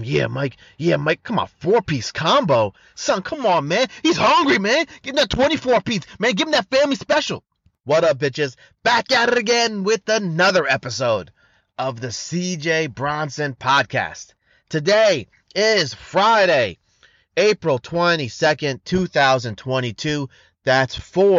Yeah, Mike. Come on, 4-piece combo. Son, come on, man. He's hungry, man. Give him that 24-piece. Man, give him that family special. What up, bitches? Back at it again with another episode of the CJ Bronson Podcast. Today is Friday, April 22nd, 2022. That's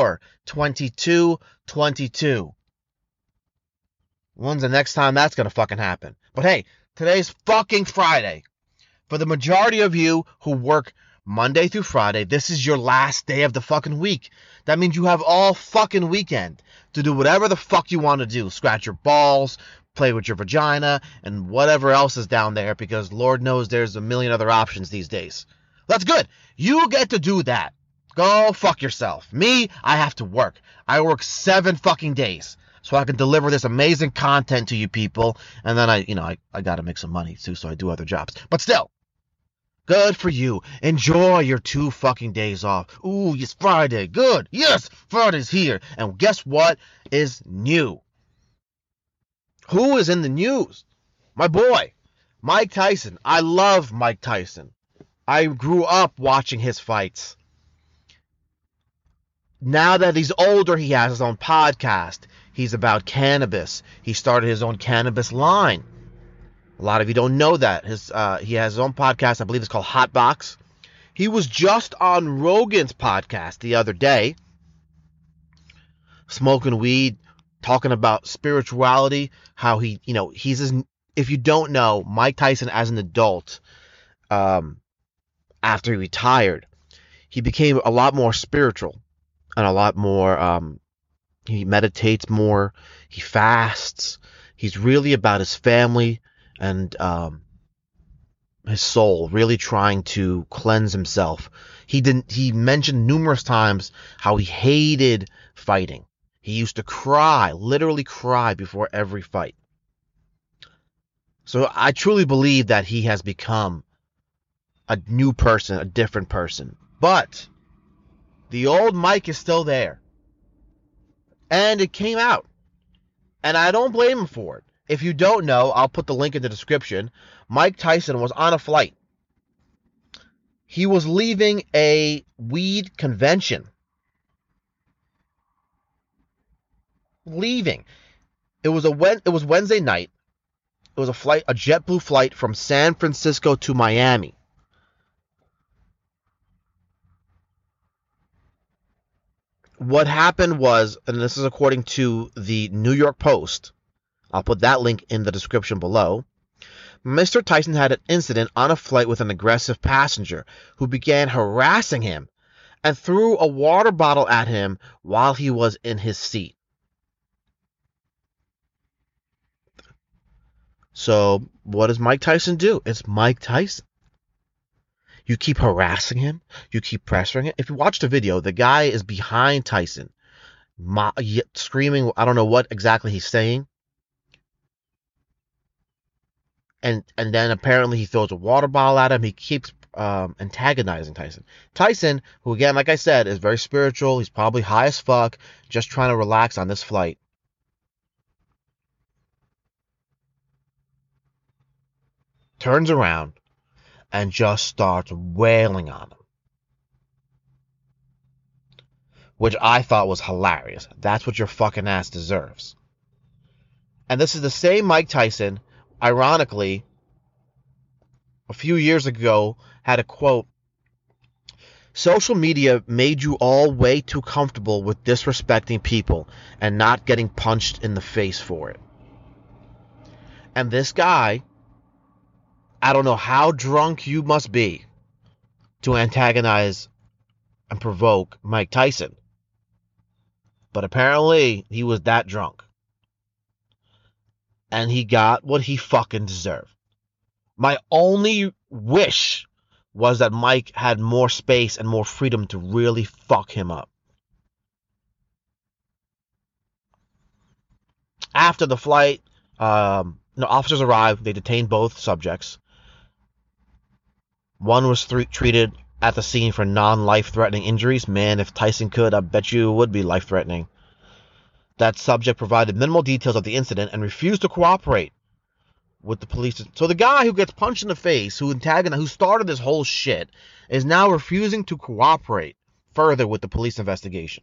4/22/22. When's the next time that's gonna fucking happen? But hey, today's fucking Friday. For the majority of you who work Monday through Friday, this is your last day of the fucking week. That means you have all fucking weekend to do whatever the fuck you want to do. Scratch your balls, play with your vagina, and whatever else is down there, because Lord knows there's a million other options these days. That's good. You get to do that. Go fuck yourself. Me, I have to work. I work 7 fucking days so I can deliver this amazing content to you people, and then I gotta make some money too, so I do other jobs. But still, good for you. Enjoy your 2 fucking days off. Ooh, it's Friday. Good. Yes, Friday's here. And guess what is new? Who is in the news? My boy, Mike Tyson. I love Mike Tyson. I grew up watching his fights. Now that he's older, he has his own podcast. He's about cannabis. He started his own cannabis line. A lot of you don't know that. He has his own podcast. I believe it's called Hot Box. He was just on Rogan's podcast the other day, smoking weed, talking about spirituality, how if you don't know, Mike Tyson as an adult, after he retired, he became a lot more spiritual and a lot more, he meditates more, he fasts, he's really about his family and his soul, really trying to cleanse himself. He mentioned numerous times how he hated fighting. He used to cry, literally cry before every fight. So I truly believe that he has become a new person, a different person. But the old Mike is still there. And it came out. And I don't blame him for it. If you don't know, I'll put the link in the description. Mike Tyson was on a flight. He was leaving a weed convention. Leaving. It was Wednesday night. It was a JetBlue flight from San Francisco to Miami. What happened was, and this is according to the New York Post, I'll put that link in the description below. Mr. Tyson had an incident on a flight with an aggressive passenger who began harassing him and threw a water bottle at him while he was in his seat. So, what does Mike Tyson do? It's Mike Tyson. You keep harassing him. You keep pressuring him. If you watch the video, the guy is behind Tyson, screaming. I don't know what exactly he's saying. And then apparently he throws a water bottle at him. He keeps antagonizing Tyson. Tyson, who again, like I said, is very spiritual. He's probably high as fuck, just trying to relax on this flight. Turns around and just starts wailing on him, which I thought was hilarious. That's what your fucking ass deserves. And this is the same Mike Tyson, ironically, a few years ago, had a quote: "Social media made you all way too comfortable with disrespecting people and not getting punched in the face for it." And this guy, I don't know how drunk you must be to antagonize and provoke Mike Tyson, but apparently he was that drunk. And he got what he fucking deserved. My only wish was that Mike had more space and more freedom to really fuck him up. After the flight, officers arrived. They detained both subjects. One was treated at the scene for non-life-threatening injuries. Man, if Tyson could, I bet you it would be life-threatening. That subject provided minimal details of the incident and refused to cooperate. with the police. So the guy who gets punched in the face, who started this whole shit, is now refusing to cooperate further with the police investigation.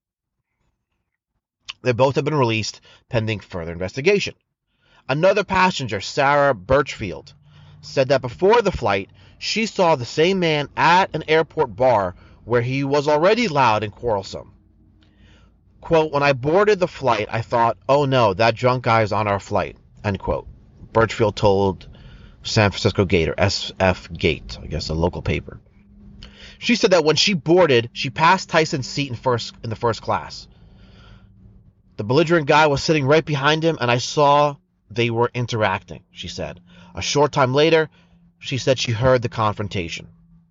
They both have been released pending further investigation. Another passenger, Sarah Birchfield, said that before the flight, she saw the same man at an airport bar where he was already loud and quarrelsome. Quote, when I boarded the flight, I thought, oh no, that drunk guy is on our flight, end quote. Birchfield told San Francisco Gate, or SF Gate, I guess a local paper. She said that when she boarded, she passed Tyson's seat in the first class. The belligerent guy was sitting right behind him, and I saw they were interacting, she said. A short time later, she said she heard the confrontation.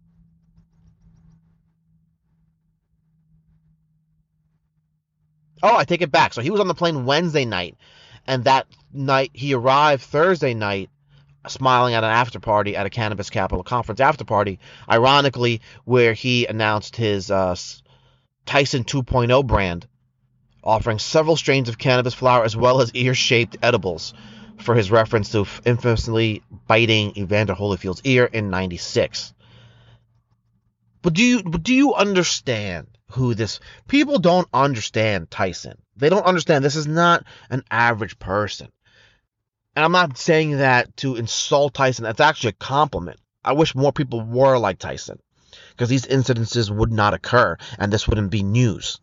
Oh, I take it back. So he was on the plane Wednesday night, and that night he arrived Thursday night smiling at an after party at a Cannabis Capital Conference after party, ironically, where he announced his Tyson 2.0 brand, offering several strains of cannabis flower as well as ear-shaped edibles for his reference to infamously biting Evander Holyfield's ear in '96. But do you understand who this... People don't understand Tyson. They don't understand this is not an average person. And I'm not saying that to insult Tyson. That's actually a compliment. I wish more people were like Tyson, because these incidences would not occur, and this wouldn't be news.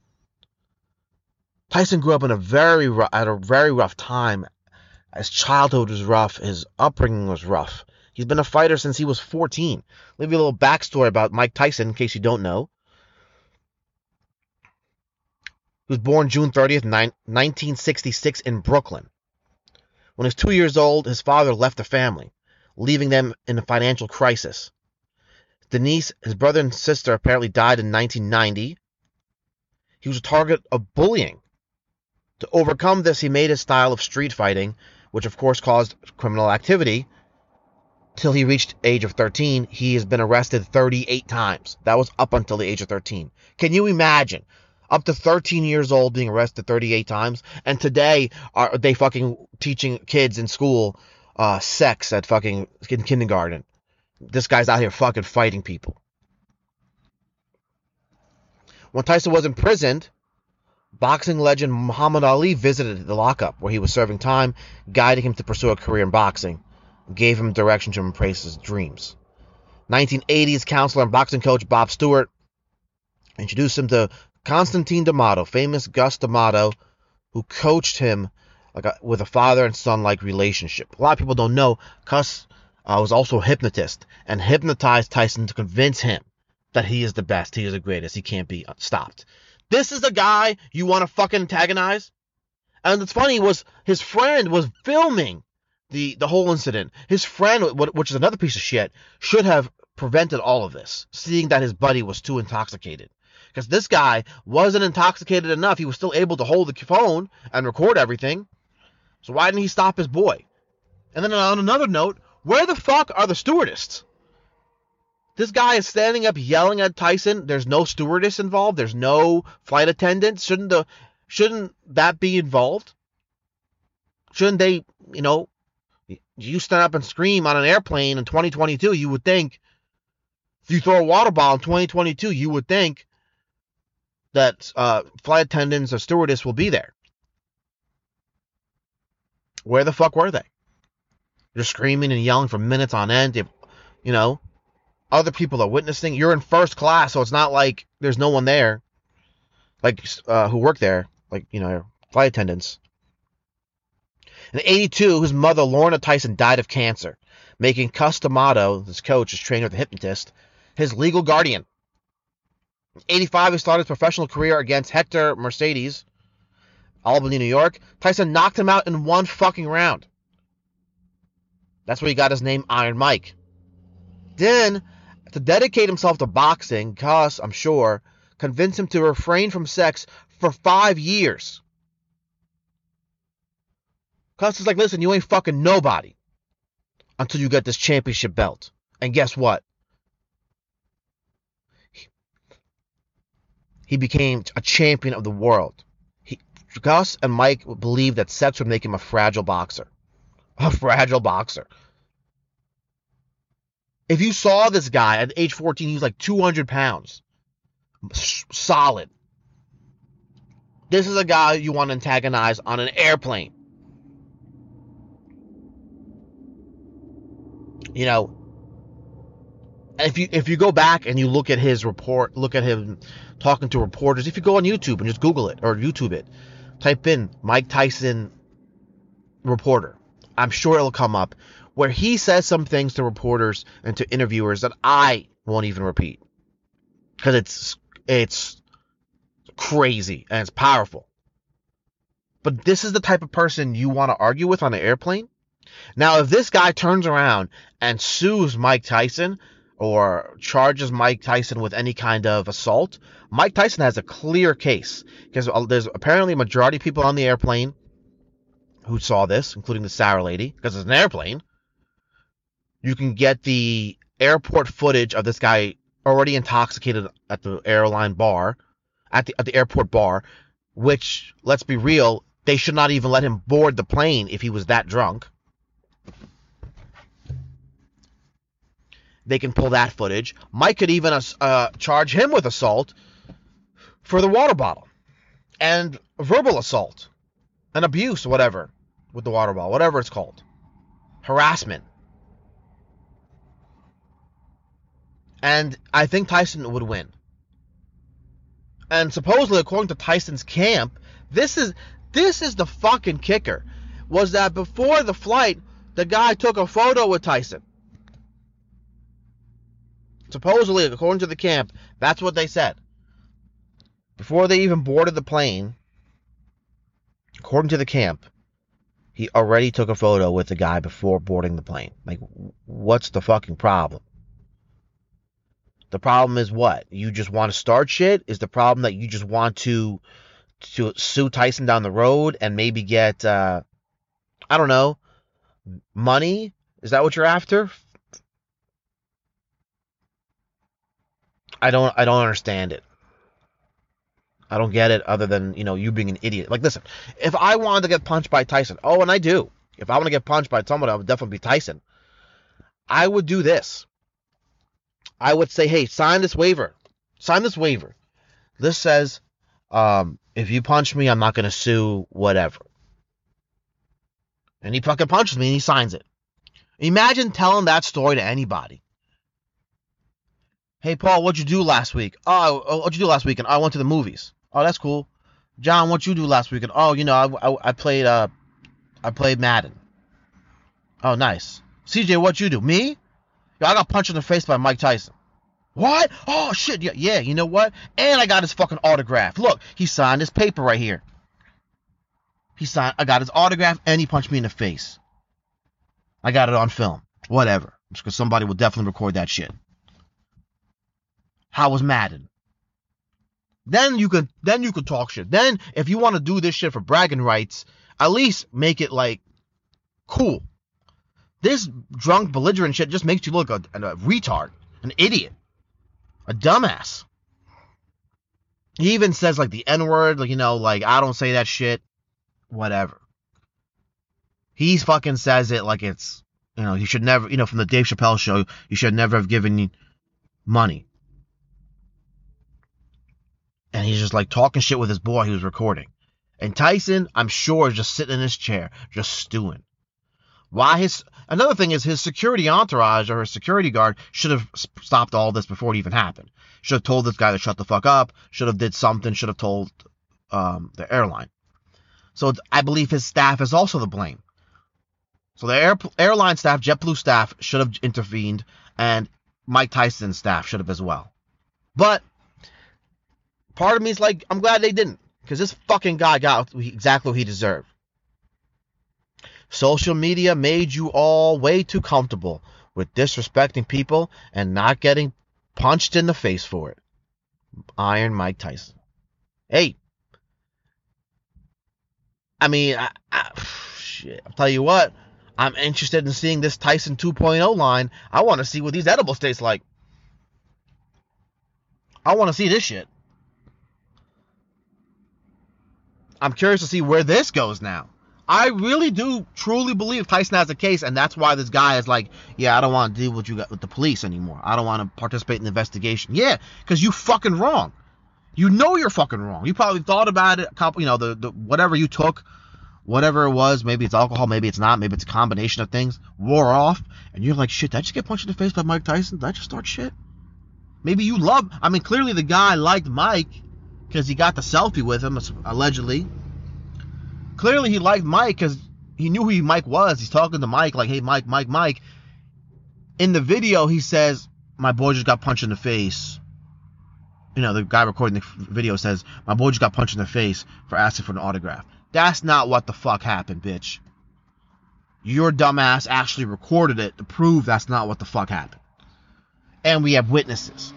Tyson grew up at a very rough time. His childhood was rough. His upbringing was rough. He's been a fighter since he was 14. I'll give you a little backstory about Mike Tyson, in case you don't know. He was born June 30th, 1966 in Brooklyn. When he was 2 years old, his father left the family, leaving them in a financial crisis. Denise, his brother and sister, apparently died in 1990. He was a target of bullying. To overcome this, he made his style of street fighting, which of course caused criminal activity. Till he reached age of 13, he has been arrested 38 times. That was up until the age of 13. Can you imagine? Up to 13 years old being arrested 38 times. And today, are they fucking teaching kids in school sex at fucking kindergarten? This guy's out here fucking fighting people. When Tyson was imprisoned, boxing legend Muhammad Ali visited the lockup where he was serving time, guiding him to pursue a career in boxing, gave him direction to embrace his dreams. 1980s counselor and boxing coach Bob Stewart introduced him to Constantine D'Amato, famous Gus D'Amato, who coached him with a father and son-like relationship. A lot of people don't know Gus was also a hypnotist and hypnotized Tyson to convince him that he is the best, he is the greatest, he can't be stopped. This is the guy you want to fucking antagonize? And what's funny was his friend was filming the whole incident. His friend, which is another piece of shit, should have prevented all of this, seeing that his buddy was too intoxicated. Because this guy wasn't intoxicated enough. He was still able to hold the phone and record everything. So why didn't he stop his boy? And then on another note, where the fuck are the stewardesses? This guy is standing up yelling at Tyson. There's no stewardess involved. There's no flight attendant. Shouldn't that be involved? Shouldn't they, you stand up and scream on an airplane in 2022, you would think, if you throw a water bottle in 2022, you would think that flight attendants or stewardess will be there. Where the fuck were they? You're screaming and yelling for minutes on end. If, other people are witnessing. You're in first class, so it's not like there's no one there, who work there, flight attendants. In 1982, his mother, Lorna Tyson, died of cancer, making Gus D'Amato, his coach, his trainer, the hypnotist, his legal guardian. In 1985, he started his professional career against Hector Mercedes, Albany, New York. Tyson knocked him out in one fucking round. That's where he got his name, Iron Mike. Then, to dedicate himself to boxing, Gus, I'm sure, convinced him to refrain from sex for 5 years. Gus is like, listen, you ain't fucking nobody until you get this championship belt. And guess what? He became a champion of the world. Gus and Mike believed that sex would make him a fragile boxer. A fragile boxer. If you saw this guy at age 14, he was like 200 pounds. Solid. This is a guy you want to antagonize on an airplane. You know, if you go back and you look at his report, look at him talking to reporters, if you go on YouTube and just Google it or YouTube it, type in Mike Tyson reporter, I'm sure it'll come up, where he says some things to reporters and to interviewers that I won't even repeat, because it's crazy and it's powerful. But this is the type of person you want to argue with on an airplane. Now, if this guy turns around and sues Mike Tyson or charges Mike Tyson with any kind of assault, Mike Tyson has a clear case, because there's apparently a majority of people on the airplane who saw this, including the sour lady, because it's an airplane. You can get the airport footage of this guy already intoxicated at the airline bar, at the airport bar, which, let's be real, they should not even let him board the plane if he was that drunk. They can pull that footage. Mike could even charge him with assault for the water bottle and verbal assault and abuse, whatever, with the water bottle, whatever it's called. Harassment. And I think Tyson would win. And supposedly, according to Tyson's camp, this is the fucking kicker, was that before the flight, the guy took a photo with Tyson. Supposedly, according to the camp, that's what they said. Before they even boarded the plane, according to the camp, he already took a photo with the guy before boarding the plane. Like, what's the fucking problem? The problem is what? You just want to start shit? Is the problem that you just want to sue Tyson down the road and maybe get, I don't know, money? Is that what you're after? I don't understand it. I don't get it, other than, you being an idiot. Like, listen, if I wanted to get punched by Tyson, and I do. If I want to get punched by someone, I would definitely be Tyson. I would do this. I would say, hey, sign this waiver. Sign this waiver. This says, if you punch me, I'm not going to sue whatever. And he fucking punches me and he signs it. Imagine telling that story to anybody. Hey, Paul, what'd you do last week? Oh, what'd you do last weekend? I went to the movies. Oh, that's cool. John, what'd you do last weekend? Oh, I played Madden. Oh, nice. CJ, what'd you do? Me? Yo, I got punched in the face by Mike Tyson. What? Oh, shit. Yeah, you know what? And I got his fucking autograph. Look, he signed his paper right here. I got his autograph and he punched me in the face. I got it on film. Whatever. Because somebody will definitely record that shit. How was Madden? Then you could talk shit. Then, if you want to do this shit for bragging rights, at least make it, like, cool. This drunk, belligerent shit just makes you look a retard, an idiot, a dumbass. He even says, like, the N-word, like, I don't say that shit, whatever. He fucking says it like it's, you should never, from the Dave Chappelle show, you should never have given money. And he's just, like, talking shit with his boy he was recording. And Tyson, I'm sure, is just sitting in his chair, just stewing. Another thing is his security entourage or his security guard should have stopped all this before it even happened. Should have told this guy to shut the fuck up. Should have did something. Should have told the airline. So I believe his staff is also to blame. So the airline staff, JetBlue staff, should have intervened, and Mike Tyson's staff should have as well. But part of me is like, I'm glad they didn't, because this fucking guy got exactly what he deserved. Social media made you all way too comfortable with disrespecting people and not getting punched in the face for it. Iron Mike Tyson. Hey. I mean, shit. I'll tell you what. I'm interested in seeing this Tyson 2.0 line. I want to see what these edibles taste like. I want to see this shit. I'm curious to see where this goes now. I really do truly believe Tyson has a case, and that's why this guy is like, yeah, I don't want to deal with the police anymore. I don't want to participate in the investigation. Yeah, because you fucking wrong. You know you're fucking wrong. You probably thought about it, the whatever you took, whatever it was, maybe it's alcohol, maybe it's not, maybe it's a combination of things, wore off, and you're like, shit, did I just get punched in the face by Mike Tyson? Did I just start shit? Maybe you clearly the guy liked Mike because he got the selfie with him, allegedly. Clearly he liked Mike because he knew who Mike was. He's talking to Mike like, hey, Mike. In the video, he says, my boy just got punched in the face. The guy recording the video says, my boy just got punched in the face for asking for an autograph. That's not what the fuck happened, bitch. Your dumbass actually recorded it to prove that's not what the fuck happened. And we have witnesses.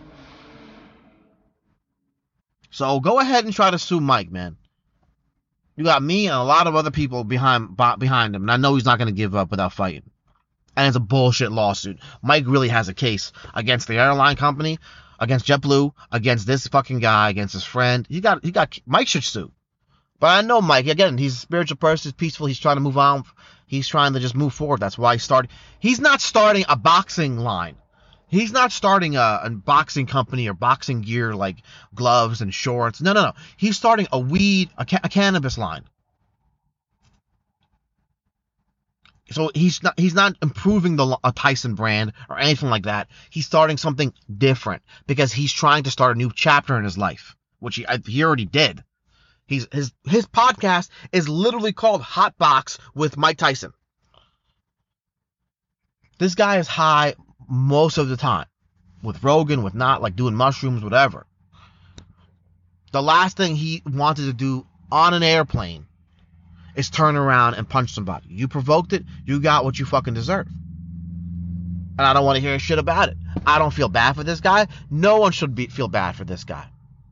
So go ahead and try to sue Mike, man. You got me and a lot of other people behind him, and I know he's not going to give up without fighting. And it's a bullshit lawsuit. Mike really has a case against the airline company, against JetBlue, against this fucking guy, against his friend. Mike should sue. But I know Mike, again, he's a spiritual person, he's peaceful, he's trying to move on. He's trying to just move forward. That's why he's not starting a boxing line. He's not starting a boxing company or boxing gear like gloves and shorts. No. He's starting a cannabis line. So he's not improving a Tyson brand or anything like that. He's starting something different because he's trying to start a new chapter in his life, which he already did. His podcast is literally called Hot Box with Mike Tyson. This guy is high most of the time. With Rogan, with not, like doing mushrooms, whatever. The last thing he wanted to do on an airplane is turn around and punch somebody. You provoked it, you got what you fucking deserve. And I don't want to hear shit about it. I don't feel bad for this guy. No one should feel bad for this guy.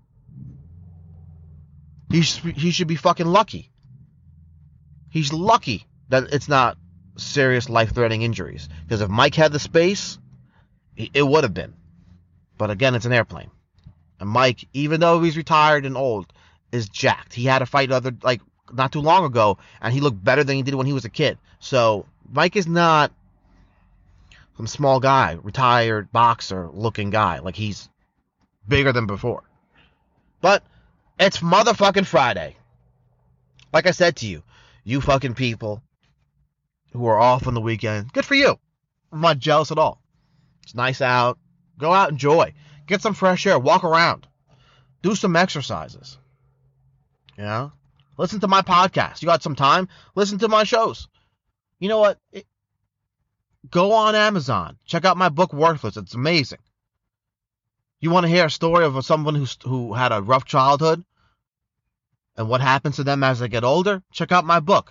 He should be fucking lucky. He's lucky that it's not serious life-threatening injuries. Because if Mike had the space, it would have been. But again, it's an airplane. And Mike, even though he's retired and old, is jacked. He had a fight not too long ago, and he looked better than he did when he was a kid. So Mike is not some small guy, retired boxer looking guy. Like, he's bigger than before. But it's motherfucking Friday. Like I said to you, you fucking people who are off on the weekend, good for you. I'm not jealous at all. It's nice out. Go out, enjoy. Get some fresh air. Walk around. Do some exercises. Listen to my podcast. You got some time? Listen to my shows. You know what? Go on Amazon. Check out my book, Worthless. It's amazing. You want to hear a story of someone who had a rough childhood and what happens to them as they get older? Check out my book.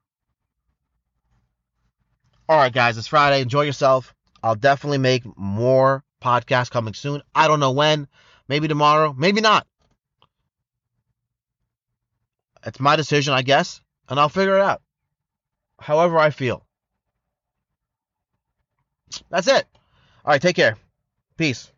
All right, guys, it's Friday. Enjoy yourself. I'll definitely make more podcasts coming soon. I don't know when. Maybe tomorrow. Maybe not. It's my decision, I guess, and I'll figure it out. However I feel. That's it. All right, take care. Peace.